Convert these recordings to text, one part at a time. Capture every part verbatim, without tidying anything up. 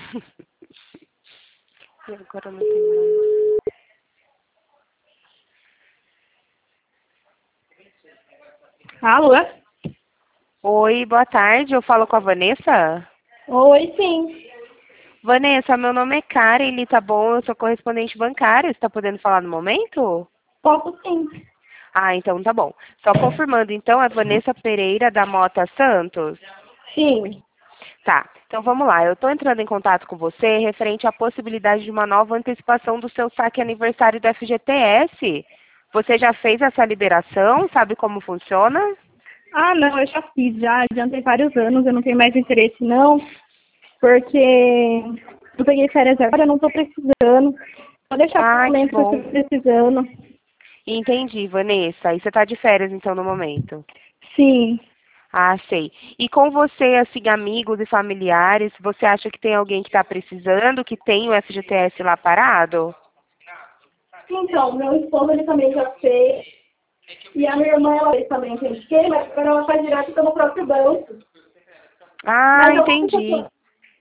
E agora não tem mais. Alô? Oi, boa tarde. Eu falo com a Vanessa? Oi, sim. Vanessa, meu nome é Karen, tá bom? Eu sou correspondente bancária. Você tá podendo falar no momento? Posso sim. Ah, então tá bom. Só confirmando, então, é Vanessa Pereira da Mota Santos? Sim. Tá, então vamos lá. Eu estou entrando em contato com você referente à possibilidade de uma nova antecipação do seu saque aniversário do F G T S. Você já fez essa liberação? Sabe como funciona? Ah, não, eu já fiz, já adiantei vários anos, eu não tenho mais interesse não, porque eu peguei férias agora, eu não estou precisando. Vou deixar para o Ah, que momento que eu bom. estiver precisando. Entendi, Vanessa. E você está de férias, então, no momento? Sim. Ah, sei. E com você, assim, amigos e familiares, você acha que tem alguém que está precisando, que tem o F G T S lá parado? Então, meu esposo ele também já fez, e a minha irmã ela fez também, gente, que, mas agora ela faz direto pelo próprio banco. Ah, Mas eu acho que eu entendi. tô,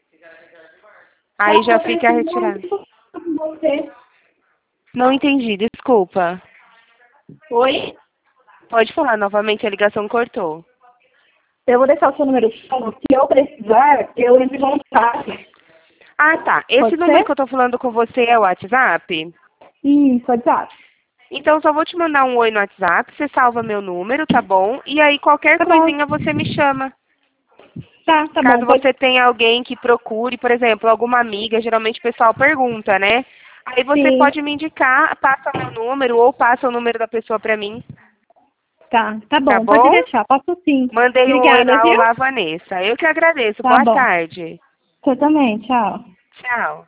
Aí já já estou fica precisando retirado. de você. Não entendi, desculpa. Oi? Pode falar novamente, a ligação cortou. Eu vou deixar o seu número de telefone. Se eu precisar, eu entro em contato. Ah, tá. Esse Pode número ser? que eu tô falando com você é o WhatsApp? Isso, pode ser. Então, só vou te mandar um oi no WhatsApp, você salva meu número, tá bom? E aí, qualquer Tá bom. coisinha você me chama. Tá, tá bom. Caso Pode. você tenha alguém que procure, por exemplo, alguma amiga, geralmente o pessoal pergunta, né? Aí você Sim. pode me indicar, passa o meu número ou passa o número da pessoa pra mim, Tá, tá tá bom. Pode bom? deixar. Posso sim. Mandei um oi Obrigada, lá, viu? olá, Vanessa. Eu que agradeço. Tá Boa bom. tarde. Você também. Tchau. Tchau.